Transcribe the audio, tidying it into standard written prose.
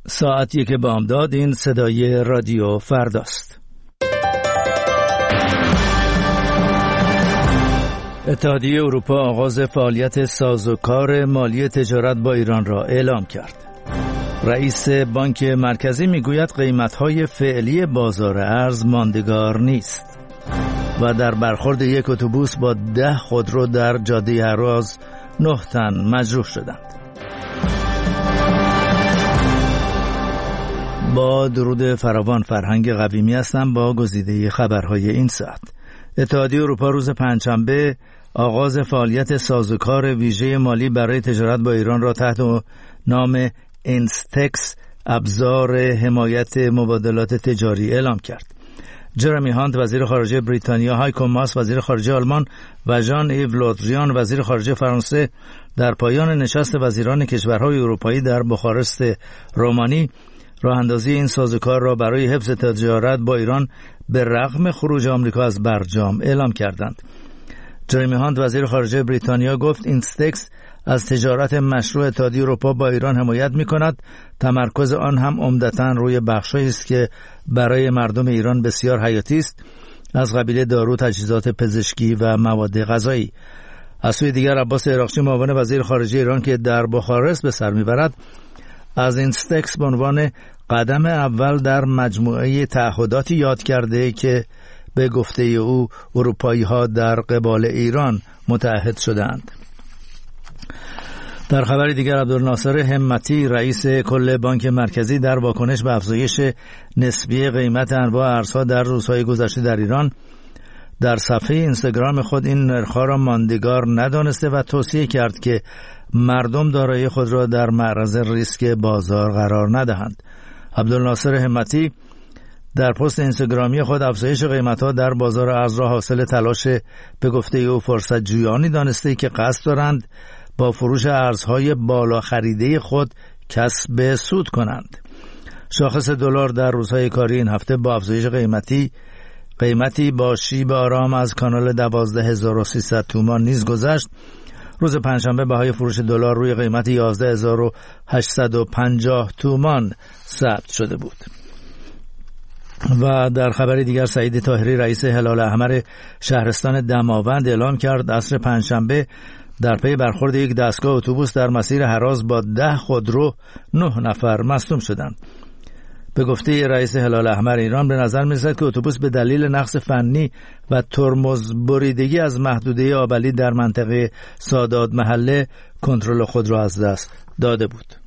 ساعت 1 بامداد. این صدای رادیو فرداست. اتحادیه اروپا آغاز فعالیت سازوکار مالی تجارت با ایران را اعلام کرد. رئیس بانک مرکزی میگوید قیمت‌های فعلی بازار ارز ماندگار نیست و در برخورد یک اتوبوس با 10 خودرو در جاده هراز 9 تن مجروح شدند. با درود فراوان، فرهنگ قویمی هستم با گزیده خبرهای این ساعت. اتحادیه اروپا روز پنجشنبه آغاز فعالیت سازوکار ویژه مالی برای تجارت با ایران را تحت نام اینستکس ابزار حمایت مبادلات تجاری اعلام کرد. جرمی هانت وزیر خارجه بریتانیا، هایکو ماس وزیر خارجه آلمان و ژان ایو لودریان وزیر خارجه فرانسه در پایان نشست وزیران کشورهای اروپایی در بخارست رومانی راه اندازی این سازوکار را برای حفظ تجارت با ایران به رغم خروج آمریکا از برجام اعلام کردند. جرمی هانت وزیر خارجه بریتانیا گفت اینستکس از تجارت مشروع اتحادیه اروپا با ایران حمایت می‌کند. تمرکز آن هم عمدتاً روی بخشی است که برای مردم ایران بسیار حیاتی است، از قبیل دارو، تجهیزات پزشکی و مواد غذایی. از سوی دیگر عباس عراقچی معاون وزیر خارجه ایران که در بخارست به سر می‌برد، از اینستکس به عنوان قدم اول در مجموعه تعهداتی یاد کرده که به گفته او اروپایی‌ها در قبال ایران متعهد شدند. در خبر دیگر عبدالناصر همتی رئیس کل بانک مرکزی در واکنش به افزایش نسبی قیمت انواع ارزها در روزهای گذشته در ایران در صفحه اینستاگرام خود این نرخ‌ها را ماندگار ندانسته و توصیه کرد که مردم دارایی خود را در معرض ریسک بازار قرار ندهند. عبدالناصر همتی در پست اینستاگرامی خود افزایش قیمت‌ها در بازار ارز را حاصل تلاش به گفته او فرصت جویانی دانسته که قصد دارند با فروش ارزهای بالا خریده خود کسب سود کنند. شاخص دلار در روزهای کاری این هفته با افزایش قیمتی با شیب آرام از کانال 12300 تومان نیز گذشت. روز پنجشنبه بهای فروش دلار روی قیمت 11850 تومان ثبت شده بود. و در خبر دیگر سعید طاهری رئیس هلال احمر شهرستان دماوند اعلام کرد عصر پنجشنبه در پی برخورد یک دستگاه اتوبوس در مسیر هراز با 10 خودرو 9 نفر مصدوم شدند. به گفته رئیس هلال احمر ایران به نظر می‌رسد که اتوبوس به دلیل نقص فنی و ترمز بریدگی از محدوده آبلی در منطقه سادات محله کنترل خود را از دست داده بود.